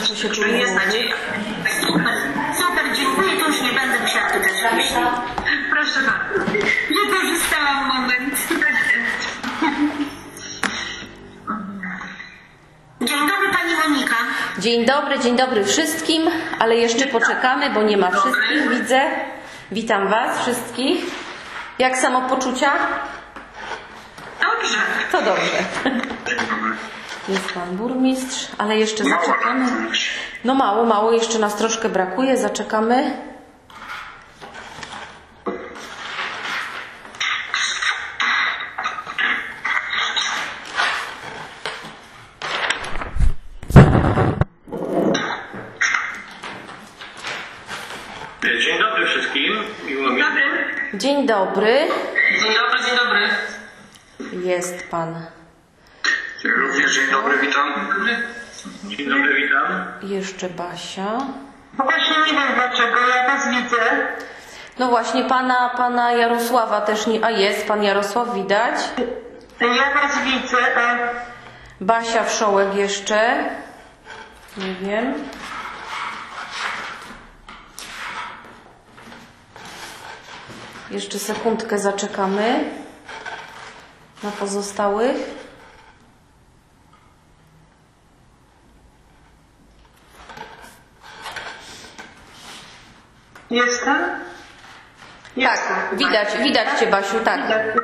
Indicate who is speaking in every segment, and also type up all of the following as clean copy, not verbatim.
Speaker 1: co się tu
Speaker 2: Jest nadzieja. Super, dziękuję, to już nie będę musiała pytać. Proszę bardzo. Wykorzystałam moment. Dzień dobry, pani Monika.
Speaker 1: Dzień dobry wszystkim, ale jeszcze poczekamy, bo nie ma wszystkich, widzę. Witam Was wszystkich. Jak samopoczucia?
Speaker 2: Dobrze.
Speaker 1: To dobrze. Jest pan burmistrz, ale jeszcze zaczekamy. No mało, jeszcze nas troszkę brakuje, zaczekamy.
Speaker 3: Dzień dobry wszystkim. Miło mi.
Speaker 1: Dzień dobry.
Speaker 2: Dzień dobry.
Speaker 1: Jest pan.
Speaker 3: Również dzień dobry, witam. Dzień dobry, witam.
Speaker 1: Jeszcze Basia.
Speaker 2: No właśnie nie wiem dlaczego, ja was widzę.
Speaker 1: No właśnie, pana Jarosława też nie... A jest, pan Jarosław widać.
Speaker 2: Ja was widzę,
Speaker 1: Basia Wszołek jeszcze. Nie wiem. Jeszcze sekundkę zaczekamy na pozostałych.
Speaker 2: Jestem?
Speaker 1: Tak, widać Cię, Basiu, tak.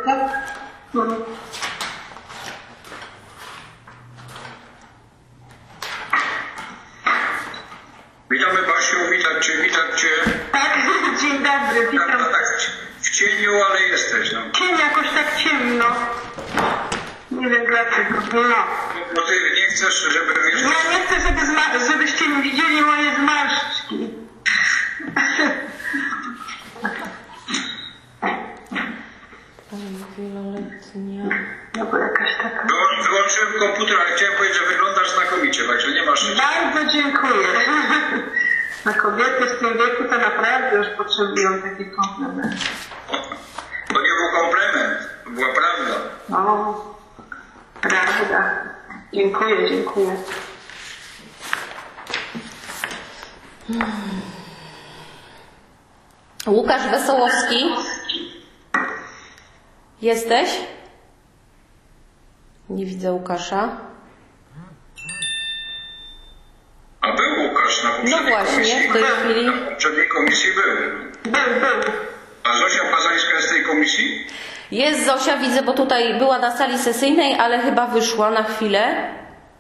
Speaker 3: Witamy Basiu, witam Cię.
Speaker 2: Tak, dzień dobry, witam.
Speaker 3: Tak w cieniu, ale jesteś. No.
Speaker 2: Cień jakoś tak ciemno. Nie wiem dlaczego, no.
Speaker 3: Bo Ty nie chcesz, żeby... Wiesz,
Speaker 2: Ja nie chcę, żebyście mi widzieli moje zmarszczki.
Speaker 1: Wieloletnia.
Speaker 2: No bo jakaś taka...
Speaker 3: Wyłączyłem komputer, ale chciałem powiedzieć, że wyglądasz znakomicie, także nie masz...
Speaker 2: Bardzo dziękuję. Na kobiety w tym wieku to naprawdę już potrzebują taki komplement.
Speaker 3: To nie był komplement, to była prawda.
Speaker 2: O, prawda. Dziękuję.
Speaker 1: Łukasz Wesołowski. Jesteś? Nie widzę Łukasza.
Speaker 3: A był Łukasz na poprzedniej
Speaker 1: No właśnie,
Speaker 3: komisji.
Speaker 1: w tej chwili.
Speaker 3: Na poprzedniej komisji był. A Zosia Pazańska jest z tej komisji?
Speaker 1: Jest Zosia, widzę, bo tutaj była na sali sesyjnej, ale chyba wyszła na chwilę.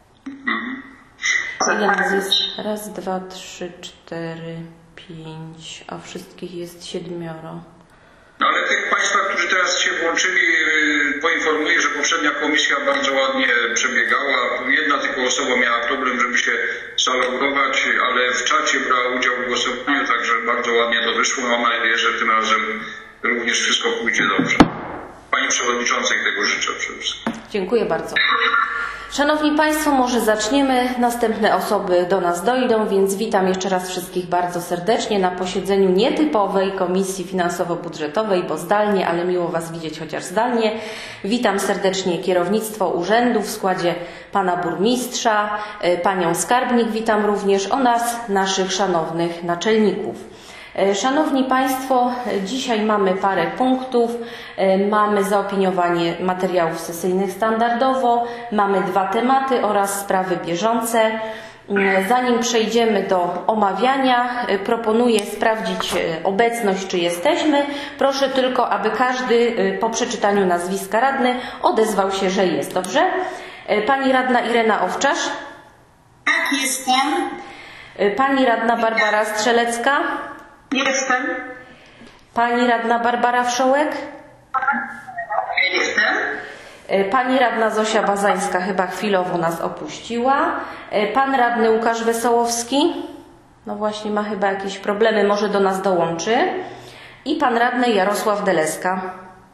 Speaker 1: Ile nas jest? 1, 2, 3, 4, 5, a wszystkich jest 7.
Speaker 3: No ale tych Państwa, którzy teraz się włączyli, poinformuję, że poprzednia komisja bardzo ładnie przebiegała. Jedna tylko osoba miała problem, żeby się zalogować, ale w czacie brała udział w głosowaniu, także bardzo ładnie to wyszło. Mam nadzieję, że tym razem również wszystko pójdzie dobrze. Pani Przewodniczącej tego życzę przede wszystkim.
Speaker 1: Dziękuję bardzo. Szanowni Państwo, może zaczniemy. Następne osoby do nas dojdą, więc witam jeszcze raz wszystkich bardzo serdecznie na posiedzeniu nietypowej Komisji Finansowo-Budżetowej, bo zdalnie, ale miło Was widzieć chociaż zdalnie. Witam serdecznie kierownictwo urzędu w składzie pana burmistrza, panią skarbnik witam również oraz naszych szanownych naczelników. Szanowni Państwo, dzisiaj mamy parę punktów. Mamy zaopiniowanie materiałów sesyjnych standardowo, mamy 2 tematy oraz sprawy bieżące. Zanim przejdziemy do omawiania, proponuję sprawdzić obecność, czy jesteśmy. Proszę tylko, aby każdy po przeczytaniu nazwiska radny odezwał się, że jest. Dobrze? Pani radna Irena Owczarz.
Speaker 2: Tak, jestem.
Speaker 1: Pani radna Barbara Strzelecka.
Speaker 2: Jestem.
Speaker 1: Pani radna Barbara Wszołek.
Speaker 2: Jestem.
Speaker 1: Pani radna Zosia Bazańska chyba chwilowo nas opuściła. Pan radny Łukasz Wesołowski. No właśnie, ma chyba jakieś problemy, może do nas dołączy. I pan radny Jarosław Deleska.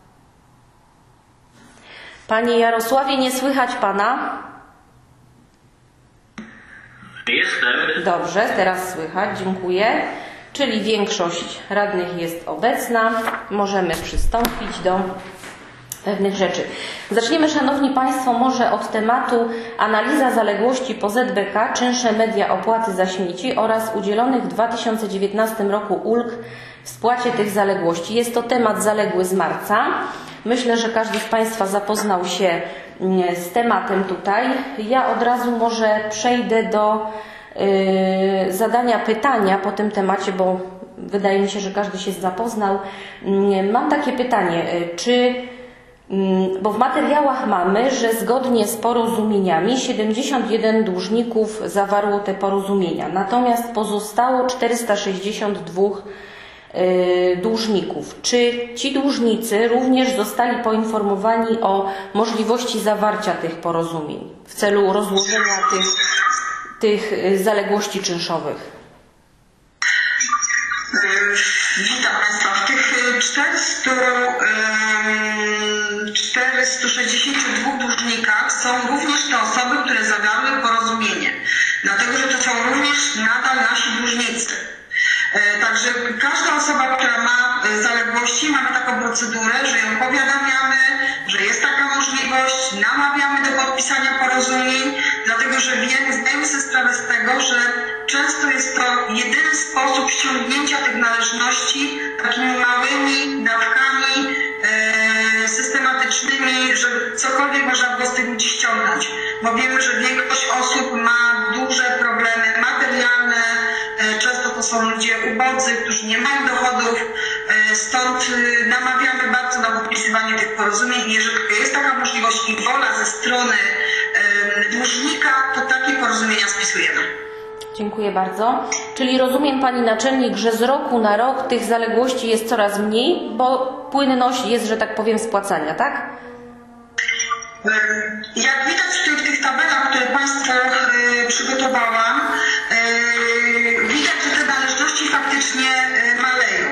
Speaker 1: Panie Jarosławie, nie słychać pana?
Speaker 3: Jestem.
Speaker 1: Dobrze, teraz słychać, dziękuję. Czyli większość radnych jest obecna. Możemy przystąpić do pewnych rzeczy. Zaczniemy, Szanowni Państwo, może od tematu analiza zaległości po ZBK, czynsze, media, opłaty za śmieci oraz udzielonych w 2019 roku ulg w spłacie tych zaległości. Jest to temat zaległy z marca. Myślę, że każdy z Państwa zapoznał się z tematem tutaj. Ja od razu może przejdę do zadania pytania po tym temacie, bo wydaje mi się, że każdy się zapoznał. Mam takie pytanie, bo w materiałach mamy, że zgodnie z porozumieniami 71 dłużników zawarło te porozumienia, natomiast pozostało 462 dłużników. Czy ci dłużnicy również zostali poinformowani o możliwości zawarcia tych porozumień w celu rozłożenia tych zaległości czynszowych?
Speaker 2: Witam Państwa. W tych 462 dłużnikach są również te osoby, które zawarły porozumienie. Dlatego, że to są również nadal nasi dłużnicy. Także każda osoba, która ma zaległości, mamy taką procedurę, że ją powiadamiamy, że jest taka możliwość, namawiamy do podpisania porozumień, dlatego że zdajemy sobie sprawę z tego, że często jest to jedyny sposób ściągnięcia tych należności takimi małymi dawkami systematycznymi, żeby cokolwiek można było z tych ludzi ściągnąć. Bo wiemy, że większość osób ma duże problemy materialne, często to są ludzie ubodzy, którzy nie mają dochodów, stąd namawiamy bardzo na podpisywanie tych porozumień i jeżeli jest taka możliwość i wola ze strony dłużnika, to takie porozumienia spisujemy.
Speaker 1: Dziękuję bardzo. Czyli rozumiem, Pani Naczelnik, że z roku na rok tych zaległości jest coraz mniej, bo płynność jest, że tak powiem, spłacania, tak?
Speaker 2: Jak widać w tych tabelach, które Państwu przygotowałam, widać, że te należności faktycznie maleją.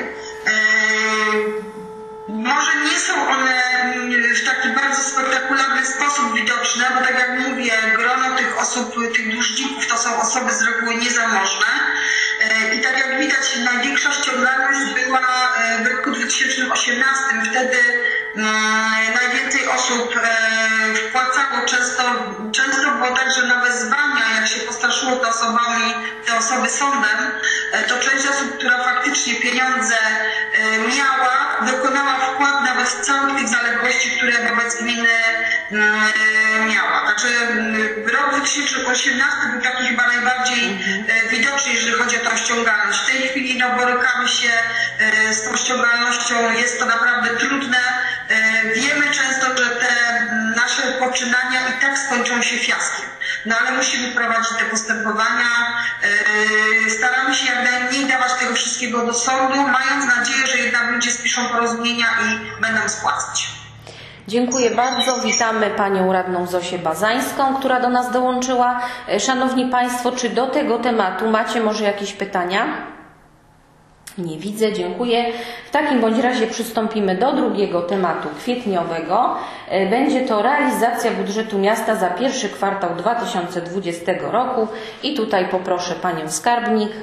Speaker 2: Może nie są one w taki bardzo spektakularny sposób widoczne, bo tak jak mówię, grono tych osób, tych dłużników to są osoby z reguły niezamożne. I tak jak widać, największa ściągalność była w roku 2018. Wtedy najwięcej osób wpłacało. Często było tak, że na wezwania, jak się postraszyło te osoby sądem, to część osób, która faktycznie pieniądze miała, dokonała wkład nawet w całych tych zaległości, które wobec gminy miała. Znaczy rok 2018 był taki chyba najbardziej widoczny, jeżeli chodzi o tą ściągalność. W tej chwili borykamy się z tą ściągalnością, jest to naprawdę trudne. Wiemy często, że te nasze poczynania i tak skończą się fiaskiem. No ale musimy prowadzić te postępowania. Staramy się jak najmniej dawać tego wszystkiego do sądu, mając nadzieję, że jednak ludzie spiszą porozumienia i będą spłacać.
Speaker 1: Dziękuję bardzo. Witamy Panią Radną Zosię Bazańską, która do nas dołączyła. Szanowni Państwo, czy do tego tematu macie może jakieś pytania? Nie widzę, dziękuję. W takim bądź razie przystąpimy do drugiego tematu kwietniowego. Będzie to realizacja budżetu miasta za pierwszy kwartał 2020 roku i tutaj poproszę Panią Skarbnik.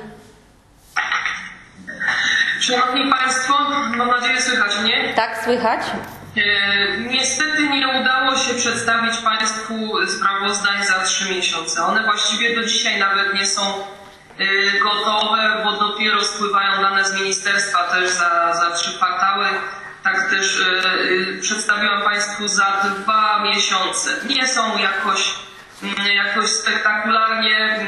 Speaker 4: Szanowni Państwo, mam nadzieję słychać mnie?
Speaker 1: Tak, słychać.
Speaker 4: Niestety nie udało się przedstawić Państwu sprawozdań za 3 miesiące. One właściwie do dzisiaj nawet nie są gotowe, bo dopiero spływają dane z ministerstwa też za 3 kwartały. Tak też przedstawiłam Państwu za 2 miesiące. Nie są jakoś spektakularnie,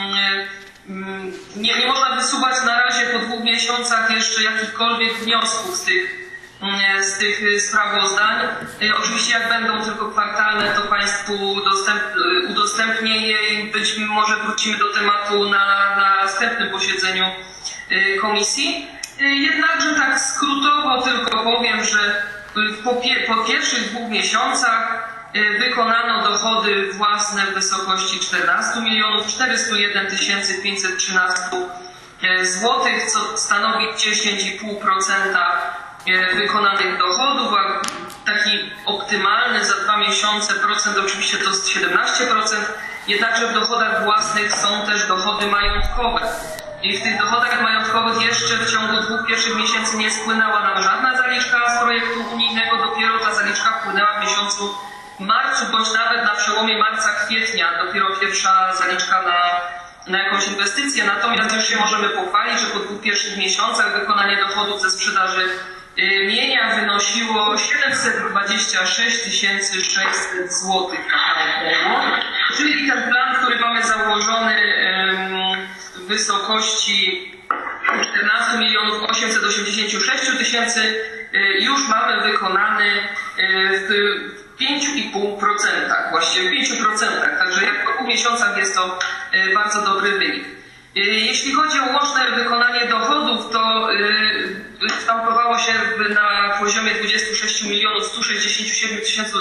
Speaker 4: nie można wysuwać na razie po 2 miesiącach jeszcze jakichkolwiek wniosków z tych sprawozdań. Oczywiście jak będą tylko kwartalne, to Państwu udostępnię je i być może wrócimy do tematu na następnym posiedzeniu komisji. Jednakże tak skrótowo tylko powiem, że po pierwszych 2 miesiącach wykonano dochody własne w wysokości 14 401 513 zł, co stanowi 10,5% wykonanych dochodów, a taki optymalny za 2 miesiące procent oczywiście to jest 17%, jednakże w dochodach własnych są też dochody majątkowe. I w tych dochodach majątkowych jeszcze w ciągu 2 pierwszych miesięcy nie spłynęła nam żadna zaliczka z projektu unijnego, dopiero ta zaliczka wpłynęła w miesiącu marcu, bądź nawet na przełomie marca-kwietnia, dopiero pierwsza zaliczka na jakąś inwestycję. Natomiast już się możemy pochwalić, że po 2 pierwszych miesiącach wykonanie dochodów ze sprzedaży mienia wynosiło 726 600 zł. Czyli ten plan, który mamy założony w wysokości 14 886 000, już mamy wykonany w 5,5%, właściwie w 5%, także jak po 2 miesiącach jest to bardzo dobry wynik. Jeśli chodzi o łączne wykonanie dochodów, to kształtowało się na poziomie 26 167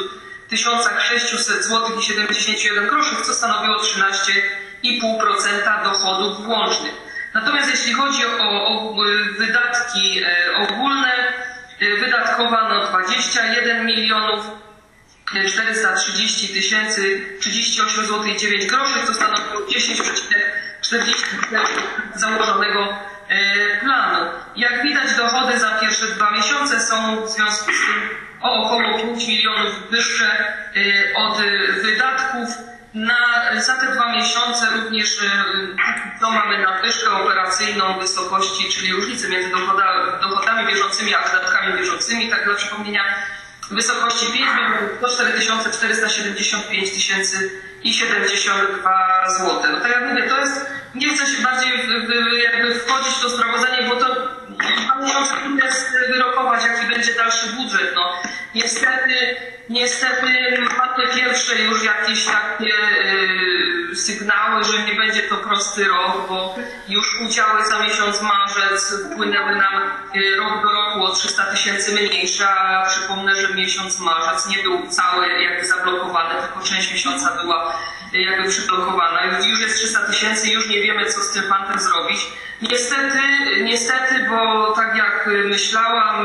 Speaker 4: 600 zł i 71 groszy, co stanowiło 13,5% dochodów łącznych. Natomiast jeśli chodzi o wydatki ogólne, wydatkowano 21 430 038 zł i 9 groszy, co stanowiło 10,44% założonego planu. Jak widać, dochody za pierwsze 2 miesiące są w związku z tym o około 5 milionów wyższe od wydatków. Za te 2 miesiące również mamy nadwyżkę operacyjną w wysokości, czyli różnicę między dochodami bieżącymi a wydatkami bieżącymi, tak dla przypomnienia, w wysokości 5 104 475 072 zł. No tak jak mówię, to jest, nie chcę się bardziej jakby wchodzić w to sprawozdanie, bo to 2 miesiące jest wyrokować, jaki będzie dalszy budżet. No, niestety mamy pierwsze już jakieś takie sygnały, że nie będzie to prosty rok, bo już udziały za miesiąc marzec wpłynęły nam rok do roku o 300 000 mniejsze, a przypomnę, że miesiąc marzec nie był cały jakby zablokowany, tylko część miesiąca była jakby przyblokowana. Już jest 300 000, już nie wiemy, co z tym fantem zrobić. Niestety, bo tak jak myślałam,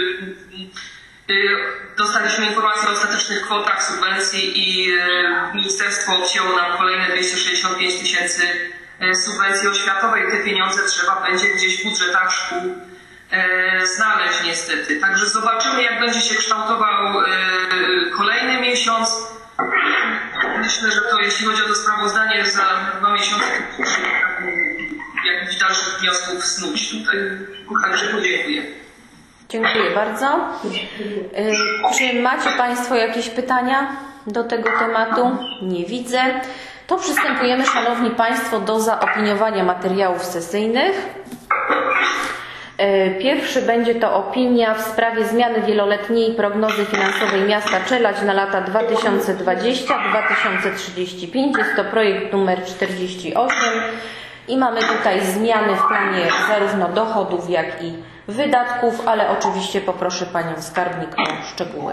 Speaker 4: dostaliśmy informację o ostatecznych kwotach subwencji i ministerstwo obcięło nam kolejne 265 000 subwencji oświatowej. Te pieniądze trzeba będzie gdzieś w budżetach szkół znaleźć niestety. Także zobaczymy, jak będzie się kształtował kolejny miesiąc. Myślę, że to jeśli chodzi o to sprawozdanie za 2 miesiące, jakichś dalszych wniosków snuć tutaj. Także podziękuję.
Speaker 1: Dziękuję bardzo. Czy macie Państwo jakieś pytania do tego tematu? Nie widzę. To przystępujemy, Szanowni Państwo, do zaopiniowania materiałów sesyjnych. Pierwszy będzie to opinia w sprawie zmiany wieloletniej prognozy finansowej miasta Czeladź na lata 2020-2035. Jest to projekt numer 48 i mamy tutaj zmiany w planie zarówno dochodów, jak i wydatków, ale oczywiście poproszę Panią Skarbnik o szczegóły.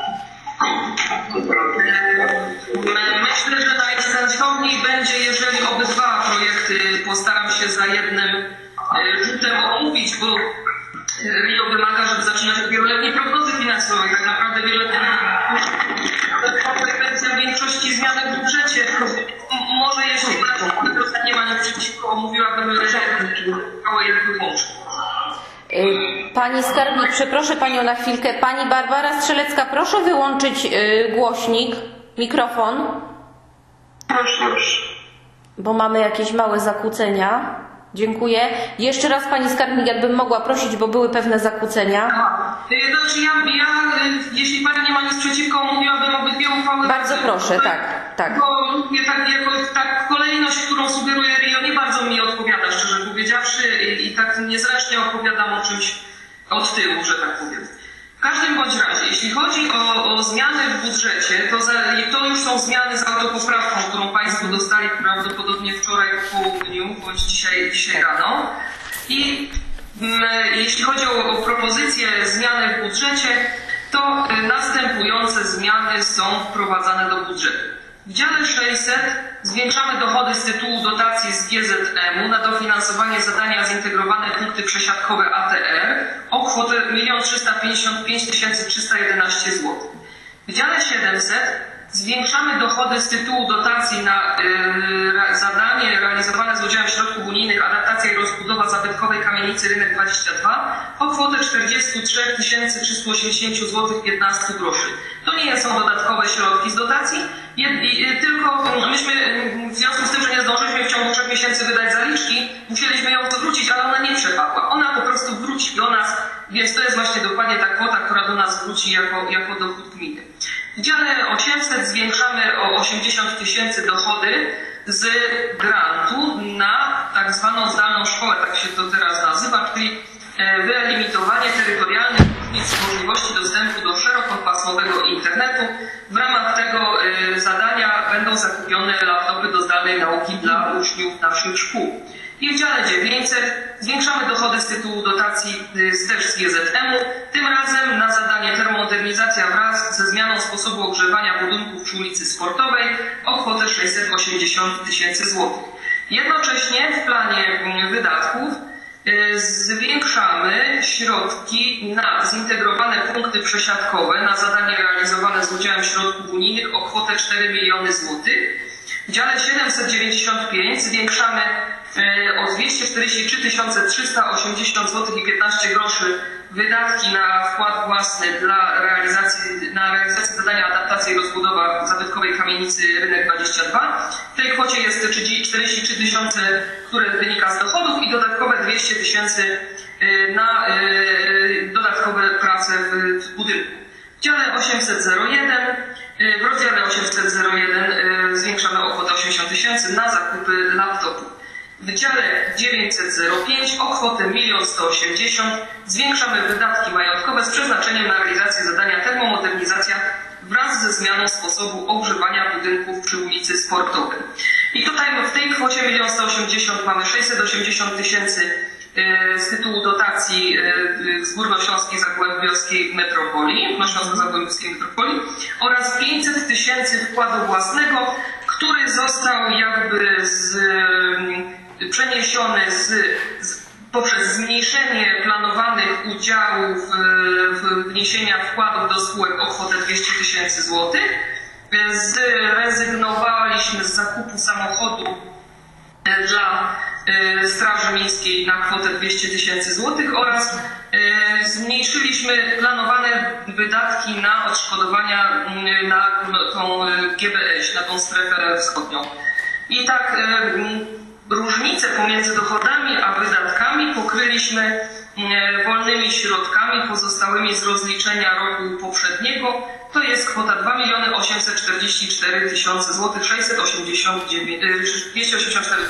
Speaker 4: Myślę, że najsensowniej będzie, jeżeli obydwa projekty postaram się za jednym rzutem omówić, bo RIO wymaga, żeby zaczynać od wieloletniej prognozy finansowej. Tak naprawdę wieloletnia konsekwencja większości zmian w budżecie. Może jeśli nie ma nic przeciwko, mówiłabym, że je wyłączyć.
Speaker 1: Pani Skarbnik, przeproszę Panią na chwilkę. Pani Barbara Strzelecka, proszę wyłączyć głośnik, mikrofon.
Speaker 2: Proszę już.
Speaker 1: Bo mamy jakieś małe zakłócenia. Dziękuję. Jeszcze raz Pani Skarbnik, jakbym mogła prosić, bo były pewne zakłócenia.
Speaker 4: Znaczy ja, jeśli Pani nie ma nic przeciwko, mówiłabym obydwie uchwały.
Speaker 1: Bardzo proszę, tak.
Speaker 4: Bo tak kolejność, którą sugeruje RIO, nie bardzo mi odpowiada, szczerze powiedziawszy, i tak niezręcznie opowiadam o czymś od tyłu, że tak powiem. W każdym bądź razie, jeśli chodzi o zmiany w budżecie, to już są zmiany z autopoprawką, którą Państwo dostali prawdopodobnie wczoraj po południu, bądź dzisiaj rano. I jeśli chodzi o propozycje zmiany w budżecie, to następujące zmiany są wprowadzane do budżetu. W dziale 600 zwiększamy dochody z tytułu dotacji z GZM-u na dofinansowanie zadania zintegrowane punkty przesiadkowe ATR o kwotę 1 355 311 zł. W dziale 700 Zwiększamy dochody z tytułu dotacji na zadanie realizowane z udziałem środków unijnych adaptacja i rozbudowa zabytkowej kamienicy Rynek 22 o kwotę 43 380 zł 15 groszy. To nie są dodatkowe środki z dotacji, tylko myśmy w związku z tym, że nie zdążyliśmy w ciągu 3 miesięcy wydać zaliczki, musieliśmy ją zwrócić, ale ona nie przepadła. Ona po prostu wróci do nas, więc to jest właśnie dokładnie ta kwota, która do nas wróci jako dochód gminy. W dziale 800 zwiększamy o 80 000 dochody z grantu na tak zwaną zdalną szkołę, tak się to teraz nazywa, czyli wyeliminowanie terytorialnych różnic możliwości dostępu do szerokopasmowego internetu. W ramach tego zadania będą zakupione laptopy do zdalnej nauki dla uczniów naszych szkół. I w dziale 900 zwiększamy dochody z tytułu dotacji też z GZM-u, tym razem na zadanie termomodernizacja wraz ze zmianą sposobu ogrzewania budynków przy ulicy Sportowej o kwotę 680 000 złotych. Jednocześnie w planie wydatków zwiększamy środki na zintegrowane punkty przesiadkowe na zadanie realizowane z udziałem środków unijnych o kwotę 4 miliony złotych. W dziale 795 zwiększamy o 243 380 zł i 15 groszy wydatki na wkład własny na realizację zadania adaptacji i rozbudowa zabytkowej kamienicy Rynek 22. W tej kwocie jest 43 000, które wynika z dochodów i dodatkowe 200 000 na dodatkowe prace w budynku. W dziale 801, w rozdziale 801 zwiększamy o kwotę 80 000 na zakupy laptopów. W dziale 905 o kwotę 1 180 000 zwiększamy wydatki majątkowe z przeznaczeniem na realizację zadania termomodernizacja wraz ze zmianą sposobu ogrzewania budynków przy ulicy Sportowej. I tutaj w tej kwocie 1 180 000 mamy 680 000 z tytułu dotacji z Górnośląskiej Zagłębiowskiej Metropolii, Górnośląsko-Zagłębiowskiej Metropolii oraz 500 000 wkładu własnego, który został jakby przeniesiony poprzez zmniejszenie planowanych udziałów wniesienia wkładów do spółek o kwotę 200 000 złotych. Zrezygnowaliśmy z zakupu samochodu dla Straży Miejskiej na kwotę 200 000 złotych oraz zmniejszyliśmy planowane wydatki na odszkodowania na tą GBŚ, na tą strefę wschodnią. I tak różnicę pomiędzy dochodami a wydatkami pokryliśmy wolnymi środkami pozostałymi z rozliczenia roku poprzedniego. To jest kwota 2 844 000 złotych 284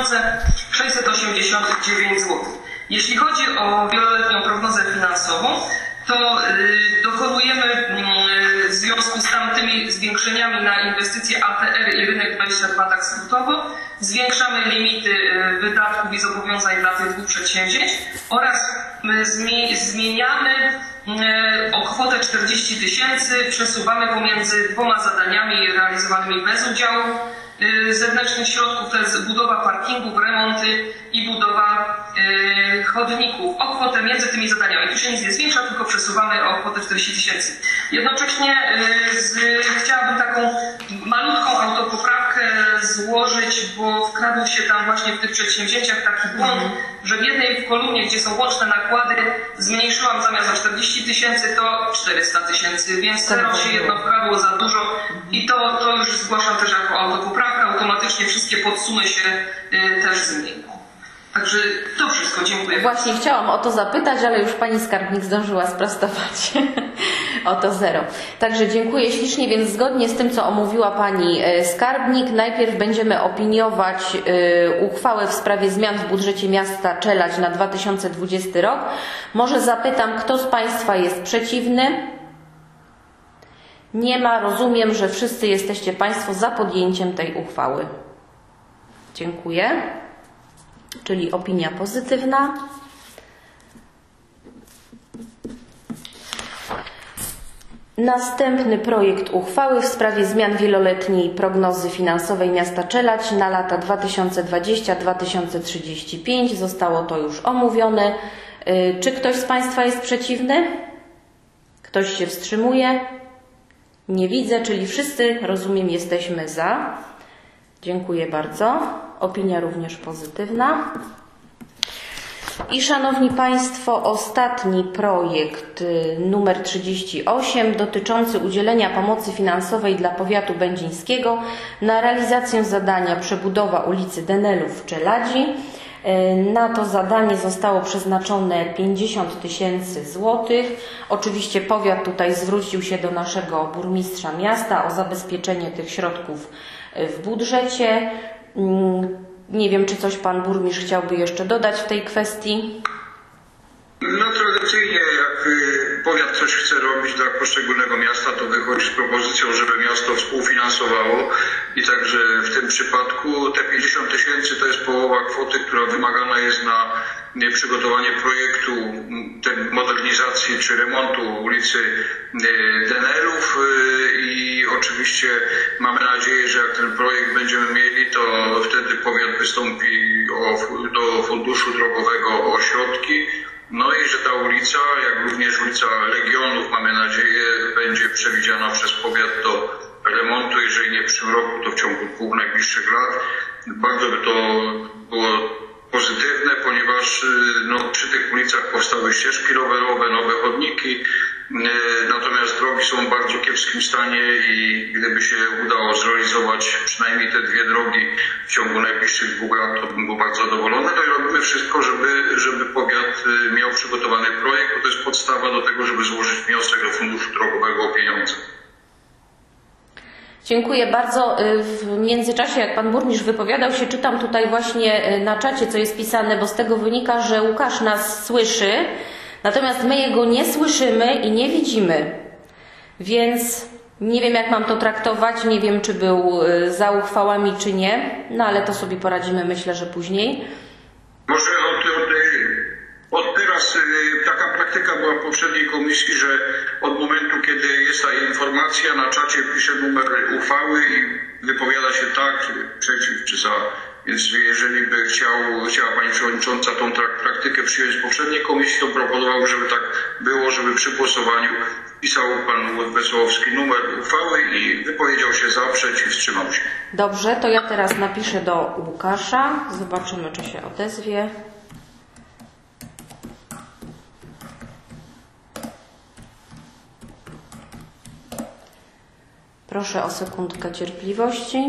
Speaker 4: 689 zł. Jeśli chodzi o wieloletnią prognozę finansową, to dokonujemy w związku z tamtymi zwiększeniami na inwestycje ATR i Rynek 22 tak skrótowo, zwiększamy limity wydatków i zobowiązań dla tych dwóch przedsięwzięć oraz zmieniamy o kwotę 40 000, przesuwamy pomiędzy dwoma zadaniami realizowanymi bez udziału zewnętrznych środków, to jest budowa parkingów, remonty i budowa chodników o kwotę między tymi zadaniami. Tu się nic nie zwiększa, tylko przesuwamy o kwotę 40 000. Jednocześnie chciałabym taką malutką autopoprawkę złożyć, bo wkradł się tam właśnie w tych przedsięwzięciach taki błąd, że w jednej kolumnie, gdzie są łączne nakłady, zmniejszyłam zamiast o 40 000 to 400 000, więc zero się jedno wkradło za dużo i to już zgłaszam też jako autopoprawkę, automatycznie wszystkie podsumy się też zmienią. Także to wszystko, dziękuję.
Speaker 1: Właśnie chciałam o to zapytać, ale już pani skarbnik zdążyła sprostować o to zero. Także dziękuję ślicznie, więc zgodnie z tym, co omówiła pani skarbnik, najpierw będziemy opiniować uchwałę w sprawie zmian w budżecie miasta Czeladź na 2020 rok. Może zapytam, kto z państwa jest przeciwny? Nie ma. Rozumiem, że wszyscy jesteście państwo za podjęciem tej uchwały. Dziękuję. Czyli opinia pozytywna. Następny projekt uchwały w sprawie zmian wieloletniej prognozy finansowej miasta Czeladź na lata 2020-2035. Zostało to już omówione. Czy ktoś z państwa jest przeciwny? Ktoś się wstrzymuje? Nie widzę, czyli wszyscy, rozumiem, jesteśmy za. Dziękuję bardzo. Opinia również pozytywna. I szanowni Państwo, ostatni projekt numer 38 dotyczący udzielenia pomocy finansowej dla powiatu będzińskiego na realizację zadania przebudowa ulicy Denelów w Czeladzi. Na to zadanie zostało przeznaczone 50 000 złotych. Oczywiście powiat tutaj zwrócił się do naszego burmistrza miasta o zabezpieczenie tych środków w budżecie. Nie wiem, czy coś pan burmistrz chciałby jeszcze dodać w tej kwestii?
Speaker 3: No tradycyjnie, jak powiat coś chce robić dla poszczególnego miasta, to wychodzi z propozycją, żeby miasto współfinansowało i także w tym przypadku te 50 000 to jest połowa kwoty, która wymagana jest na przygotowanie projektu modernizacji czy remontu ulicy Denelów i oczywiście mamy nadzieję, że jak ten projekt będziemy mieli, to wtedy powiat wystąpi do Funduszu Drogowego o środki. No i że ta ulica, jak również ulica Legionów, mamy nadzieję, będzie przewidziana przez powiat do remontu, jeżeli nie w przyszłym roku, to w ciągu 2 najbliższych lat. Bardzo by to było pozytywne, ponieważ przy tych ulicach powstały ścieżki rowerowe, nowe chodniki, natomiast drogi są w bardzo kiepskim stanie i gdyby się udało zrealizować przynajmniej te 2 drogi w ciągu najbliższych 2 lat, to bym był bardzo zadowolony. No i robimy wszystko, żeby powiat miał przygotowany projekt, bo to jest podstawa do tego, żeby złożyć wniosek do Funduszu Drogowego o pieniądze.
Speaker 1: Dziękuję bardzo. W międzyczasie, jak pan burmistrz wypowiadał się, czytam tutaj właśnie na czacie, co jest pisane, bo z tego wynika, że Łukasz nas słyszy, natomiast my jego nie słyszymy i nie widzimy. Więc nie wiem, jak mam to traktować, nie wiem, czy był za uchwałami, czy nie, no ale to sobie poradzimy, myślę, że później.
Speaker 3: Może od teraz taka praktyka była w poprzedniej komisji, że od momentu, kiedy jest ta informacja, na czacie pisze numer uchwały i wypowiada się tak, przeciw czy za. Więc jeżeli by chciała Pani Przewodnicząca tą praktykę przyjąć z poprzedniej komisji, to proponowałbym, żeby tak było, żeby przy głosowaniu wpisał Pan Wesołowski numer uchwały i wypowiedział się za, przeciw, wstrzymał się.
Speaker 1: Dobrze, to ja teraz napiszę do Łukasza. Zobaczymy, czy się odezwie. Proszę o sekundkę cierpliwości.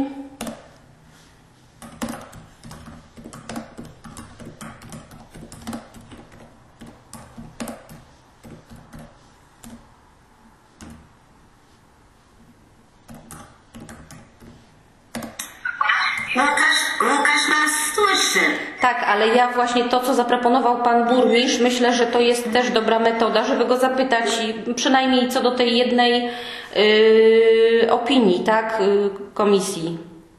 Speaker 5: Łukasz nas słyszy.
Speaker 1: Tak, ale ja właśnie to, co zaproponował pan burmistrz, myślę, że to jest też dobra metoda, żeby go zapytać przynajmniej co do tej jednej opinii, tak, komisji.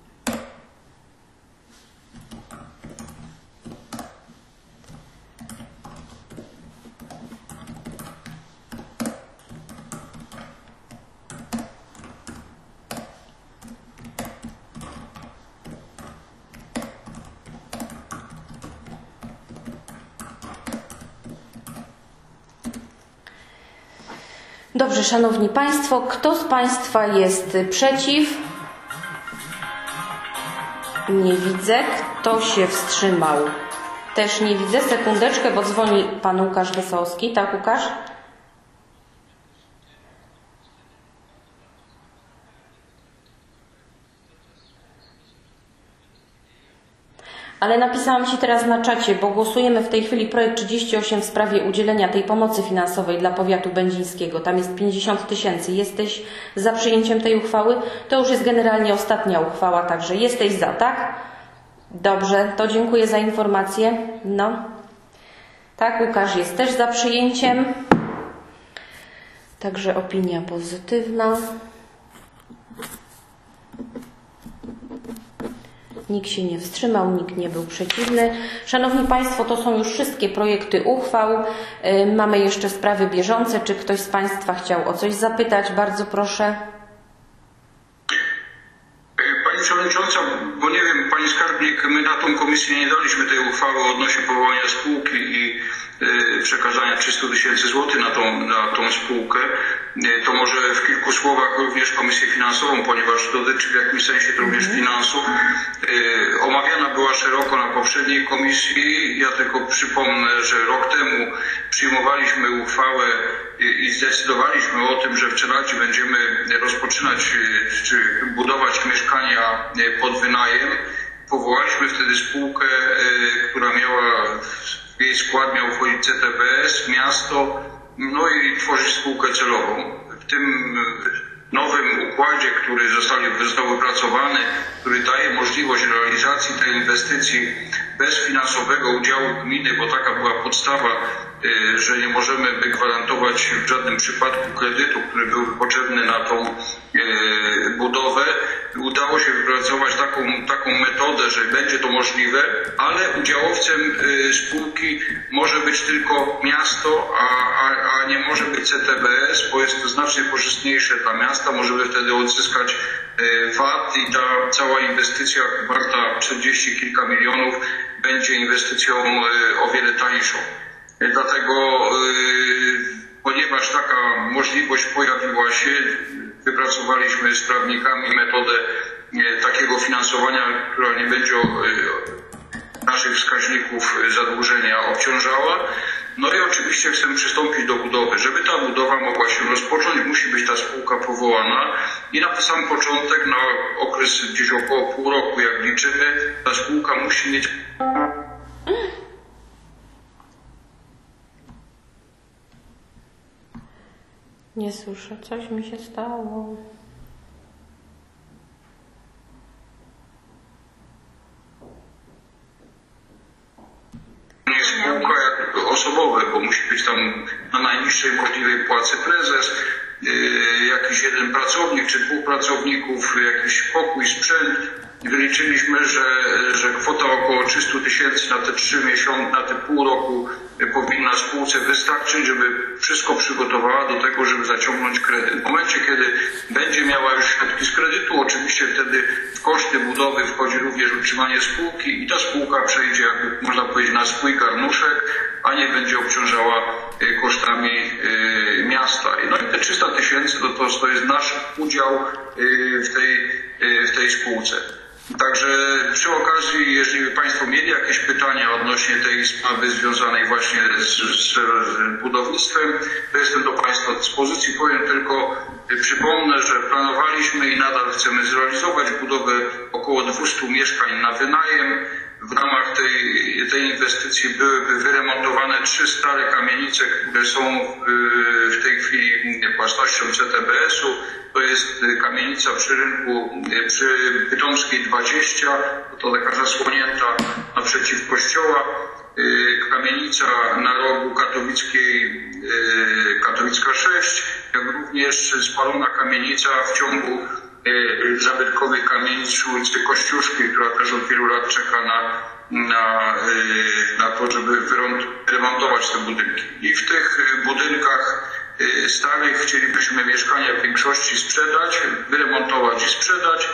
Speaker 1: Dobrze, szanowni państwo, kto z państwa jest przeciw? Nie widzę. Kto się wstrzymał? Też nie widzę. Sekundeczkę, bo dzwoni pan Łukasz Wesołowski. Tak, Łukasz? Ale napisałam Ci teraz na czacie, bo głosujemy w tej chwili projekt 38 w sprawie udzielenia tej pomocy finansowej dla powiatu będzińskiego. Tam jest 50 000. Jesteś za przyjęciem tej uchwały? To już jest generalnie ostatnia uchwała, także jesteś za, tak? Dobrze, to dziękuję za informację. No. Tak, Łukasz jest też za przyjęciem. Także opinia pozytywna. Nikt się nie wstrzymał, nikt nie był przeciwny. Szanowni Państwo, to są już wszystkie projekty uchwał. Mamy jeszcze sprawy bieżące. Czy ktoś z Państwa chciał o coś zapytać? Bardzo proszę.
Speaker 3: Pani Przewodnicząca, bo nie wiem, Pani Skarbnik, my na tą komisję nie daliśmy tej uchwały odnośnie powołania spółki i przekazania 300 000 złotych na tą spółkę. to może w kilku słowach również Komisję Finansową, ponieważ dotyczy w jakimś sensie również finansów. Omawiana była szeroko na poprzedniej komisji. Ja tylko przypomnę, że rok temu przyjmowaliśmy uchwałę i zdecydowaliśmy o tym, że w Czeladzie będziemy rozpoczynać czy budować mieszkania pod wynajem. Powołaliśmy wtedy spółkę, która miała, w jej skład miał wchodzić CTBS, miasto, no i tworzyć spółkę celową. W tym nowym układzie, który został wypracowany, który daje możliwość realizacji tej inwestycji bez finansowego udziału gminy, bo taka była podstawa, że nie możemy gwarantować w żadnym przypadku kredytu, który był potrzebny na tą budowę. Udało się wypracować taką metodę, że będzie to możliwe, ale udziałowcem spółki może być tylko miasto, a nie może być CTBS, bo jest to znacznie korzystniejsze dla miasta. Możemy wtedy odzyskać VAT i ta cała inwestycja warta 40 kilka milionów będzie inwestycją o wiele tańszą. Dlatego, ponieważ taka możliwość pojawiła się, wypracowaliśmy z prawnikami metodę takiego finansowania, która nie będzie naszych wskaźników zadłużenia obciążała. No i oczywiście chcemy przystąpić do budowy. Żeby ta budowa mogła się rozpocząć, musi być ta spółka powołana i na sam początek, na okres gdzieś około pół roku, jak liczymy, ta spółka musi mieć...
Speaker 1: Nie słyszę, coś mi się stało.
Speaker 3: Nie spółka jak osobowe, bo musi być tam na najniższej możliwej płacy prezes, jakiś jeden pracownik czy dwóch pracowników, jakiś pokój, sprzęt. Wyliczyliśmy, że kwota około 300 000 na te 3 miesiące, na te pół roku powinna spółce wystarczyć, żeby wszystko przygotowała do tego, żeby zaciągnąć kredyt. W momencie, kiedy będzie miała już środki z kredytu, oczywiście wtedy w koszty budowy wchodzi również utrzymanie spółki i ta spółka przejdzie, jakby można powiedzieć, na swój garnuszek, a nie będzie obciążała kosztami miasta. No i te 300 000 to jest nasz udział w tej spółce. Także przy okazji, jeżeli Państwo mieli jakieś pytania odnośnie tej sprawy związanej właśnie z budownictwem, to jestem do Państwa dyspozycji. Powiem tylko, przypomnę, że planowaliśmy i nadal chcemy zrealizować budowę około 200 mieszkań na wynajem. W ramach tej inwestycji byłyby wyremontowane 3 stare kamienice, które są w tej chwili własnością CTBS-u. To jest kamienica przy rynku, przy Bytomskiej 20, to taka zasłonięta naprzeciw kościoła. Kamienica na rogu Katowicka 6, jak również spalona kamienica w ciągu zabytkowych kamienic przy ulicy Kościuszki, która też od wielu lat czeka na to, żeby wyremontować te budynki. I w tych budynkach starych chcielibyśmy mieszkania w większości sprzedać, wyremontować i sprzedać,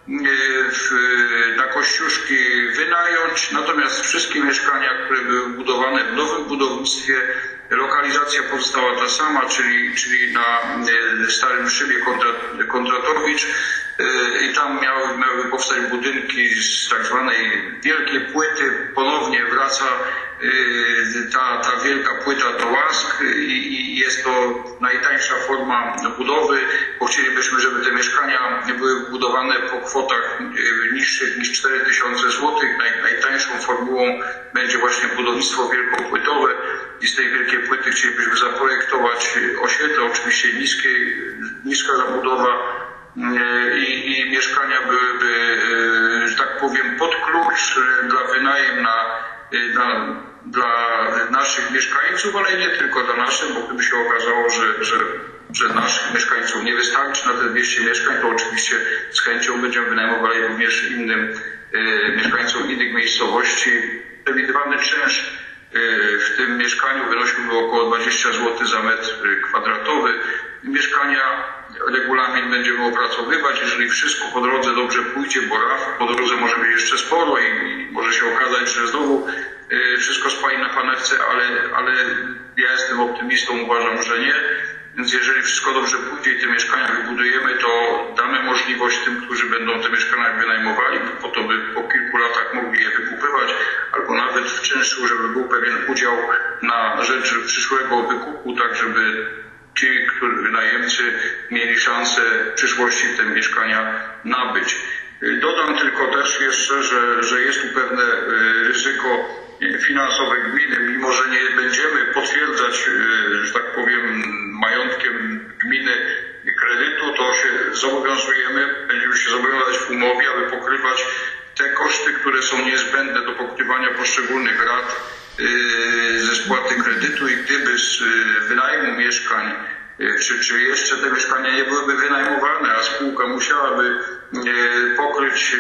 Speaker 3: na Kościuszki wynająć, natomiast wszystkie mieszkania, które były budowane w nowym budownictwie, lokalizacja pozostała ta sama, czyli na Starym Szybie Kondratowicz, i tam miały powstać budynki z tak zwanej wielkiej płyty. Ponownie wraca ta wielka płyta do łask i jest to najtańsza forma budowy, bo chcielibyśmy, żeby te mieszkania były budowane po kwotach niższych niż 4000 zł. Najtańszą formułą będzie właśnie budownictwo wielkopłytowe i z tej wielkiej płyty chcielibyśmy zaprojektować osiedle, oczywiście niska zabudowa, i mieszkania byłyby, że tak powiem, pod klucz dla wynajem dla naszych mieszkańców, ale nie tylko dla naszych, bo gdyby się okazało, że naszych mieszkańców nie wystarczy na te 200 mieszkań, to oczywiście z chęcią będziemy wynajmowali również innym mieszkańcom innych miejscowości. Przewidywany czynsz w tym mieszkaniu wynosiłby około 20 zł za metr kwadratowy. Mieszkania regulamin będziemy opracowywać, jeżeli wszystko po drodze dobrze pójdzie, bo po drodze może być jeszcze sporo i może się okazać, że znowu wszystko spali na panewce, ale ja jestem optymistą, uważam, że nie. Więc jeżeli wszystko dobrze pójdzie i te mieszkania wybudujemy, to damy możliwość tym, którzy będą te mieszkania wynajmowali, po to by po kilku latach mogli je wykupywać, albo nawet w czynszu, żeby był pewien udział na rzecz przyszłego wykupu, tak żeby ci, najemcy mieli szansę w przyszłości te mieszkania nabyć. Dodam tylko też jeszcze, że jest tu pewne ryzyko finansowe gminy, mimo że nie będziemy potwierdzać, że tak powiem, majątkiem gminy kredytu, to się zobowiązujemy, będziemy się zobowiązać w umowie, aby pokrywać te koszty, które są niezbędne do pokrywania poszczególnych rat ze spłaty kredytu i gdyby z wynajmu mieszkań czy jeszcze te mieszkania nie byłyby wynajmowane, a spółka musiałaby pokryć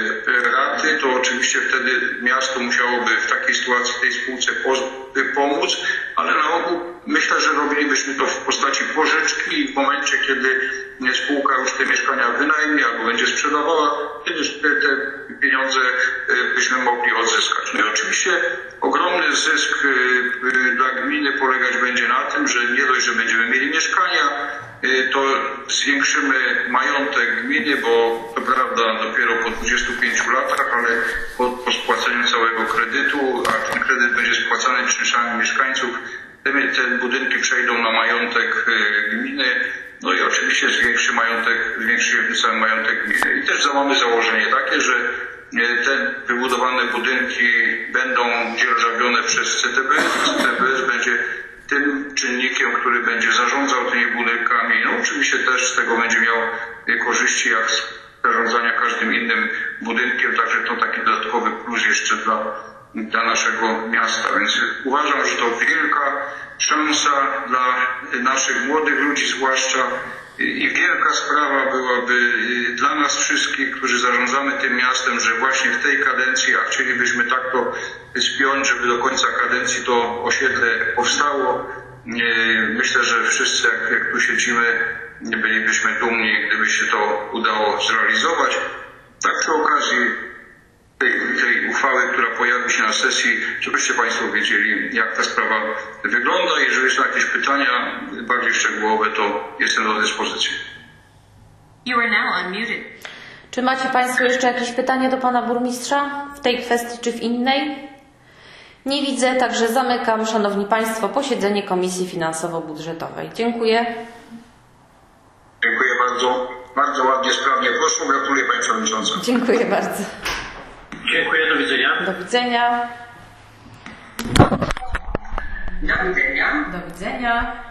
Speaker 3: raty, to oczywiście wtedy miasto musiałoby w takiej sytuacji tej spółce pomóc, ale na ogół myślę, że robilibyśmy to w postaci pożyczki i w momencie, kiedy spółka już te mieszkania wynajmie albo będzie sprzedawała, wtedy te pieniądze byśmy mogli odzyskać. No i oczywiście ogromny zysk dla gminy polegać będzie na tym, że nie dość, że będziemy mieli mieszkania, to zwiększymy majątek gminy, bo to prawda dopiero po 25 latach, ale po spłaceniu całego kredytu, a ten kredyt będzie spłacany czynszami mieszkańców, te budynki przejdą na majątek gminy, no i oczywiście zwiększymy cały majątek gminy. I też mamy założenie takie, że te wybudowane budynki będą dzierżawione przez CTBS. CTBS będzie tym czynnikiem, który będzie zarządzał tymi budynkami. No oczywiście też z tego będzie miał korzyści jak z zarządzania każdym innym budynkiem, także to taki dodatkowy plus jeszcze dla naszego miasta. Więc uważam, że to wielka szansa dla naszych młodych ludzi zwłaszcza i wielka sprawa byłaby dla nas wszystkich, którzy zarządzamy tym miastem, że właśnie w tej kadencji, a chcielibyśmy tak to spiąć, żeby do końca kadencji to osiedle powstało. Myślę, że wszyscy jak tu siedzimy, bylibyśmy dumni, gdyby się to udało zrealizować. Tak przy okazji tej uchwały, która pojawi się na sesji, żebyście Państwo wiedzieli, jak ta sprawa wygląda. Jeżeli są jakieś pytania bardziej szczegółowe, to jestem do dyspozycji.
Speaker 5: You are now unmuted.
Speaker 1: Czy macie Państwo jeszcze jakieś pytania do Pana Burmistrza w tej kwestii czy w innej? Nie widzę, także zamykam, Szanowni Państwo, posiedzenie Komisji Finansowo-Budżetowej. Dziękuję.
Speaker 3: Dziękuję bardzo. Bardzo ładnie, sprawnie poszło. Gratuluję Pani Przewodnicząca.
Speaker 1: Dziękuję bardzo.
Speaker 3: Dziękuję, do widzenia.
Speaker 1: Do widzenia.
Speaker 5: Do widzenia.
Speaker 1: Do widzenia.